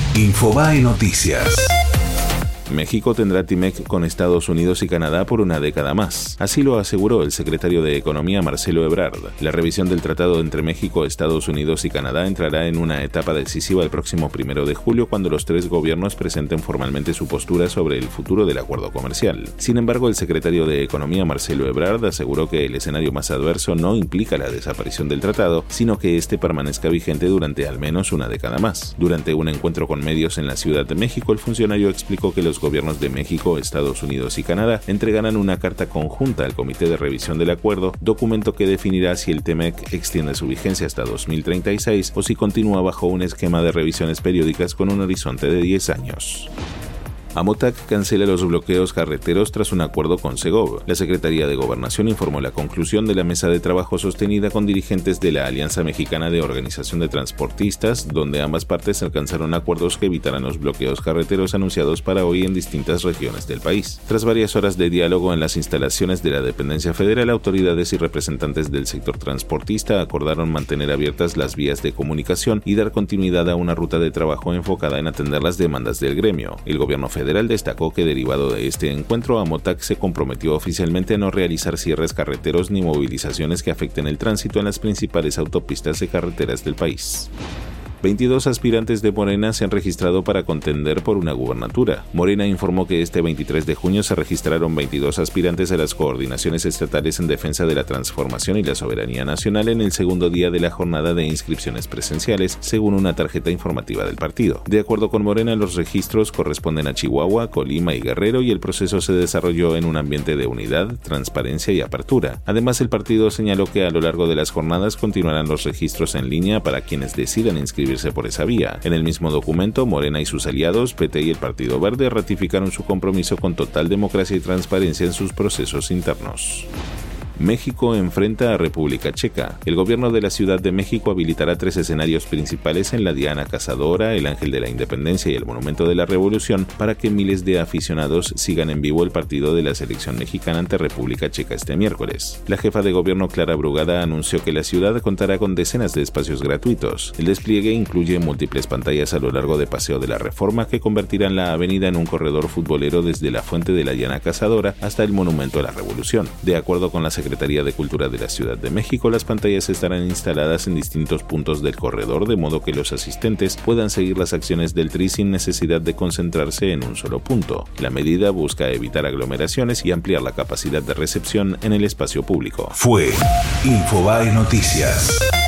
Infobae Noticias. México tendrá TIMEC con Estados Unidos y Canadá por una década más. Así lo aseguró el secretario de Economía, Marcelo Ebrard. La revisión del tratado entre México, Estados Unidos y Canadá entrará en una etapa decisiva el próximo 1 de julio, cuando los tres gobiernos presenten formalmente su postura sobre el futuro del acuerdo comercial. Sin embargo, el secretario de Economía, Marcelo Ebrard, aseguró que el escenario más adverso no implica la desaparición del tratado, sino que este permanezca vigente durante al menos una década más. Durante un encuentro con medios en la Ciudad de México, el funcionario explicó que los gobiernos de México, Estados Unidos y Canadá entregarán una carta conjunta al Comité de Revisión del Acuerdo, documento que definirá si el TEMEC extiende su vigencia hasta 2036 o si continúa bajo un esquema de revisiones periódicas con un horizonte de 10 años. Amotac cancela los bloqueos carreteros tras un acuerdo con Segov. La Secretaría de Gobernación informó la conclusión de la mesa de trabajo sostenida con dirigentes de la Alianza Mexicana de Organización de Transportistas, donde ambas partes alcanzaron acuerdos que evitarán los bloqueos carreteros anunciados para hoy en distintas regiones del país. Tras varias horas de diálogo en las instalaciones de la dependencia federal, autoridades y representantes del sector transportista acordaron mantener abiertas las vías de comunicación y dar continuidad a una ruta de trabajo enfocada en atender las demandas del gremio. El gobierno federal destacó que derivado de este encuentro, Amotac se comprometió oficialmente a no realizar cierres carreteros ni movilizaciones que afecten el tránsito en las principales autopistas y carreteras del país. 22 aspirantes de Morena se han registrado para contender por una gubernatura. Morena informó que este 23 de junio se registraron 22 aspirantes a las coordinaciones estatales en defensa de la transformación y la soberanía nacional en el segundo día de la jornada de inscripciones presenciales, según una tarjeta informativa del partido. De acuerdo con Morena, los registros corresponden a Chihuahua, Colima y Guerrero, y el proceso se desarrolló en un ambiente de unidad, transparencia y apertura. Además, el partido señaló que a lo largo de las jornadas continuarán los registros en línea para quienes decidan inscribirse por esa vía. En el mismo documento, Morena y sus aliados, PT y el Partido Verde, ratificaron su compromiso con total democracia y transparencia en sus procesos internos. México enfrenta a República Checa. El gobierno de la Ciudad de México habilitará 3 escenarios principales en la Diana Cazadora, el Ángel de la Independencia y el Monumento de la Revolución para que miles de aficionados sigan en vivo el partido de la selección mexicana ante República Checa este miércoles. La jefa de gobierno, Clara Brugada, anunció que la ciudad contará con decenas de espacios gratuitos. El despliegue incluye múltiples pantallas a lo largo de Paseo de la Reforma que convertirán la avenida en un corredor futbolero desde la fuente de la Diana Cazadora hasta el Monumento a la Revolución. De acuerdo con la Secretaría de Cultura de la Ciudad de México, las pantallas estarán instaladas en distintos puntos del corredor, de modo que los asistentes puedan seguir las acciones del TRI sin necesidad de concentrarse en un solo punto. La medida busca evitar aglomeraciones y ampliar la capacidad de recepción en el espacio público. Fue Infobae Noticias.